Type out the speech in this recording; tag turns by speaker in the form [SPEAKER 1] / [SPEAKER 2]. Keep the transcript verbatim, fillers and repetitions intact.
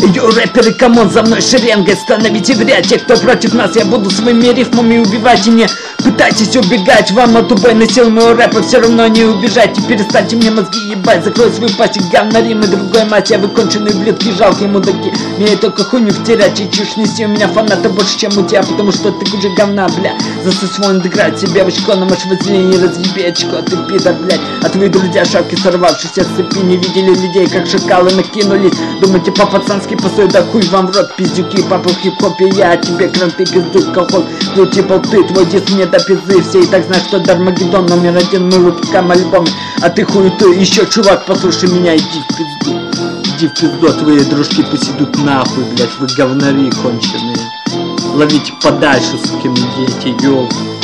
[SPEAKER 1] Йо, рэперы, камон, за мной шеренгой становите в ряд. Те, кто против нас, я буду своими рифмами убивать. И не пытайтесь убегать, вам от убойной силы моего рэпа все равно не убежать. И перестаньте мне мозги ебать, закрой свой пасек, говна римы, другой мать, а вы конченые ублюдки, жалкие мудаки. Мне только хуйню втерять и чушь нести, у меня фаната больше, чем у тебя, потому что ты хуже говна, бля. Засуй свой андеград себе в очко, на марш воззрение, разъеби очко, ты пидор, блядь. А твои друзья, шапки сорвавшиеся с цепи, не видели людей, как шакалы накинулись. Думаете по-пацански постой, да хуй вам в рот, пиздюки, папа в хип-хопе, я тебе кранты пиздуй, колхоз, крути болты, твой диск мне до пизды, все и так знают, что Дармагеддон номер один, мы выпускаем альбомы, а ты хуетой, еще чувак, послушай меня, иди в пизду, иди в пизду, а твои дружки пусть идут нахуй, блять, вы говнари конченые, ловите подальше, сукины дети, ёлки.